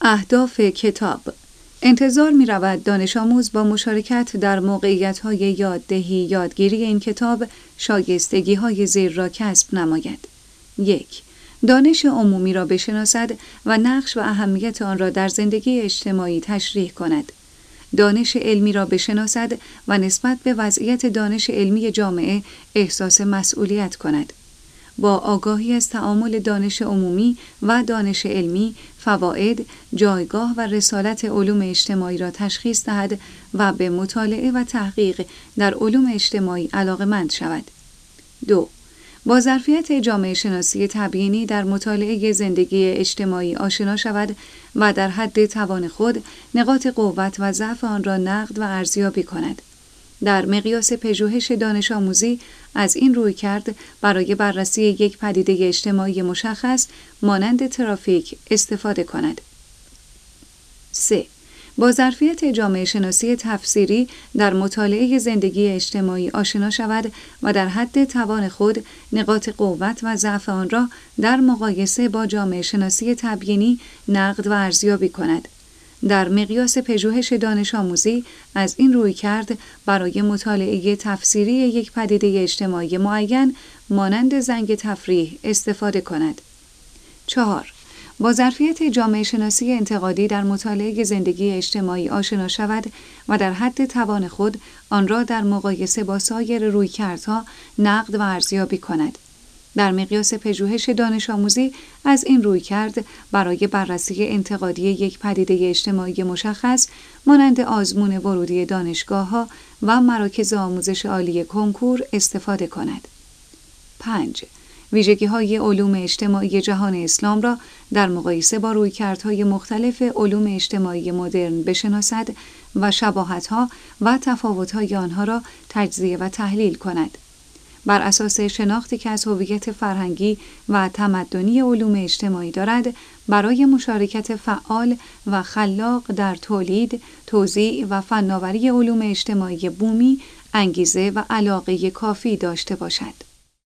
اهداف کتاب. انتظار می رود دانش آموز با مشارکت در موقعیت‌های یاددهی یادگیری این کتاب شایستگی‌های زیر را کسب نماید. 1. دانش عمومی را بشناسد و نقش و اهمیت آن را در زندگی اجتماعی تشریح کند. دانش علمی را بشناسد و نسبت به وضعیت دانش علمی جامعه احساس مسئولیت کند. با آگاهی از تعامل دانش عمومی و دانش علمی، فواید، جایگاه و رسالت علوم اجتماعی را تشخیص دهد و به مطالعه و تحقیق در علوم اجتماعی علاقه‌مند شود. 2. با ظرفیت جامعه شناسی تبیینی در مطالعه زندگی اجتماعی آشنا شود و در حد توان خود نقاط قوت و ضعف آن را نقد و ارزیابی کند. در مقیاس پژوهش دانش آموزی از این رویکرد برای بررسی یک پدیده اجتماعی مشخص مانند ترافیک استفاده کند. 3. با ظرفیت جامعه شناسی تفسیری در مطالعه زندگی اجتماعی آشنا شود و در حد توان خود نقاط قوت و ضعف آن را در مقایسه با جامعه شناسی تبیینی نقد و ارزیابی کند. در مقیاس پژوهش دانش آموزی از این رویکرد برای مطالعه تفسیری یک پدیده اجتماعی معین مانند زنگ تفریح استفاده کند. 4. با ظرفیت جامعه شناسی انتقادی در مطالعه زندگی اجتماعی آشنا شود و در حد توان خود آن را در مقایسه با سایر رویکردها نقد و ارزیابی کند. در مقیاس پژوهش دانش آموزی از این رویکرد برای بررسی انتقادی یک پدیده اجتماعی مشخص مانند آزمون ورودی دانشگاه‌ها و مراکز آموزش عالی کنکور استفاده کند. 5. ویژگی‌های علوم اجتماعی جهان اسلام را در مقایسه با رویکردهای مختلف علوم اجتماعی مدرن بشناسد و شباهت‌ها و تفاوت‌های آنها را تجزیه و تحلیل کند. بر اساس شناختی که از هویت فرهنگی و تمدنی علوم اجتماعی دارد، برای مشارکت فعال و خلاق در تولید، توزیع و فناوری علوم اجتماعی بومی انگیزه و علاقه کافی داشته باشد.